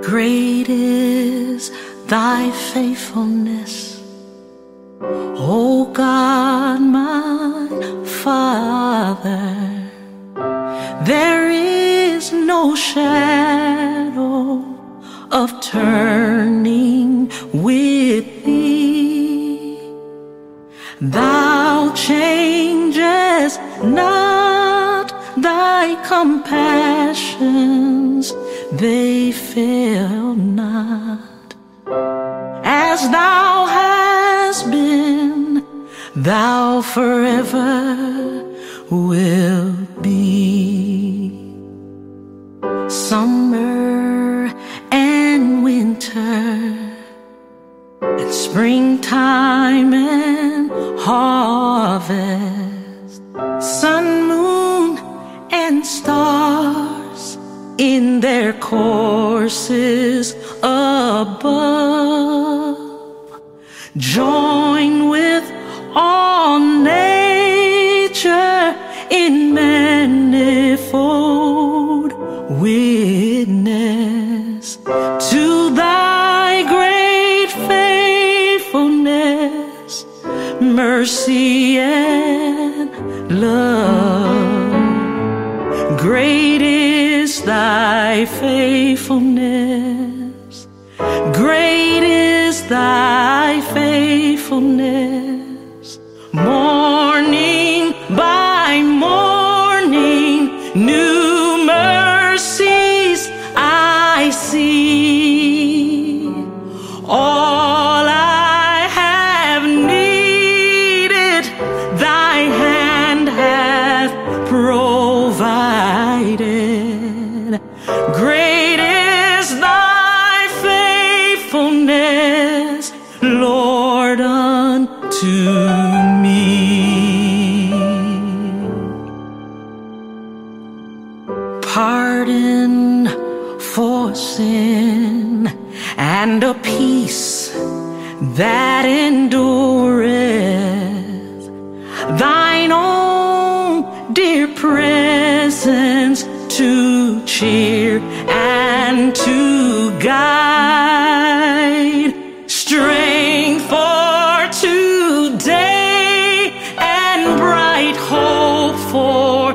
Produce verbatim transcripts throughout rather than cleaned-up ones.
Great is thy faithfulness, O God, my Father. There is no shadow of turning with thee. Thou changest not, thy compassions, they fail not. As thou hast been, thou forever wilt be. Summer and winter, and springtime and harvest, sun, moon, and stars in their courses above, join with all nature in manifold witness to thy great faithfulness, mercy and love. Great is thy faithfulness, great is thy faithfulness. Morning by morning, new mercies I see. All I have needed, thy hand hath provided. Great is thy faithfulness, Lord, unto me. Pardon for sin and a peace that endureth, thine own dear presence to cheer and to guide, strength for today and bright hope for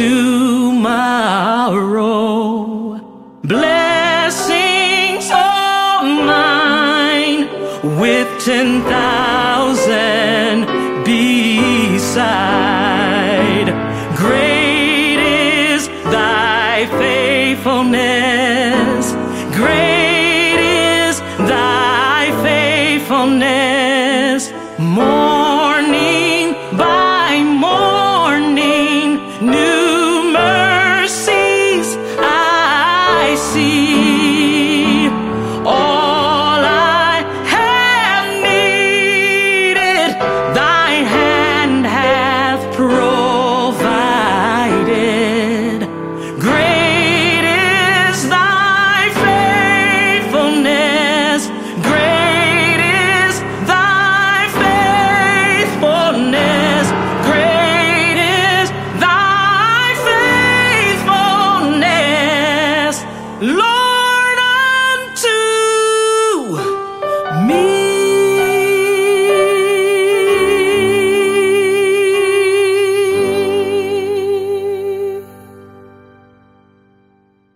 tomorrow. Blessings all mine with ten thousand